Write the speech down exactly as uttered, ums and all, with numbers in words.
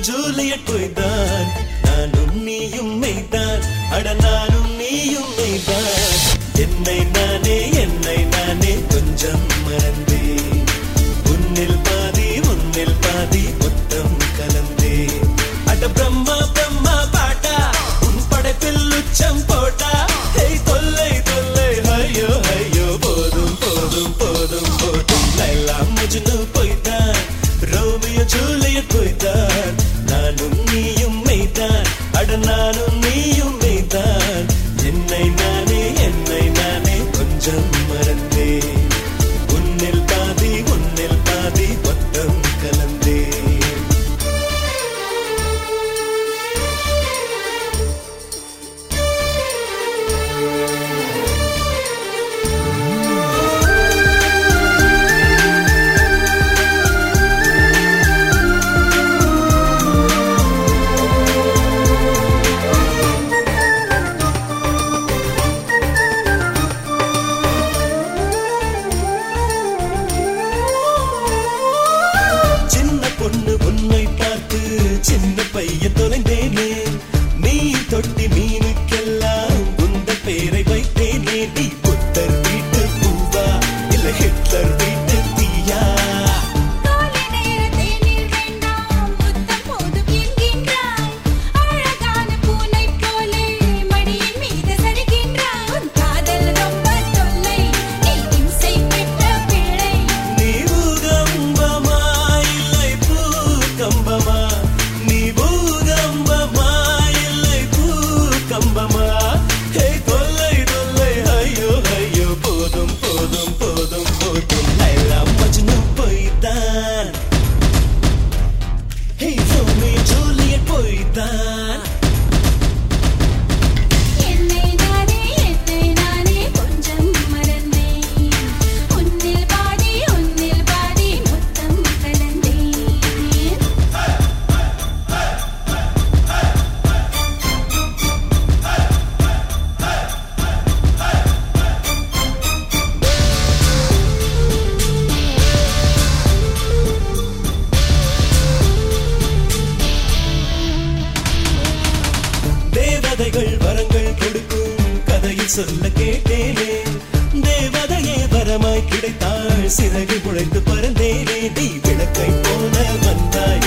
Juliet போய்தான் நானும் நீயும் மெய்தான் அட நானும் நீயும் மெய்தான் என்னை நானே என்னை நானே கொஞ்சம் மறந்தேன் உன்னில் பாதி உன்னில் பாதி மொத்தம் கலந்தேன் அட பிரம்மா பிரம்மா பாட்டா உன் படைப்பில் உச்சம் போட்டா ஹேய் தொல்லை தொல்லை ஐயோ ஐயோ போதும் போதும் போதும் போதும் லைலா மஜ்னு போய்தான் ரோமியோ ஜூலியட் போய்தான் நானும் நீயும் மெய்தான் அட நானும் நீயும் மெய்தான் என்னை நானே என்னை நானே கொஞ்சம் மறந்தேன் உன்னில் பாதி உன்னில் பாதி மொத்தம் கலந்தேன் சின்ன பையன் தொலைந்தேனே நீ தொட்டி மீனுக்கெல்லாம் உந்த பேரை வைத்தேனே நீ புத்தர் வீட்டு பூவா இல்ல ஹிட்லர் வீட்டு தீயா நீ பூகம்பமா இல்லை பூகம்பமா வரங்கள் கொடுக்கும் கதையில் சொல்ல கேட்டேனே தேவதையே வரமாய் கிடைத்தாள் சிறகு முளைத்து பறந்தேனே நீ விளக்கை போல வந்தாய்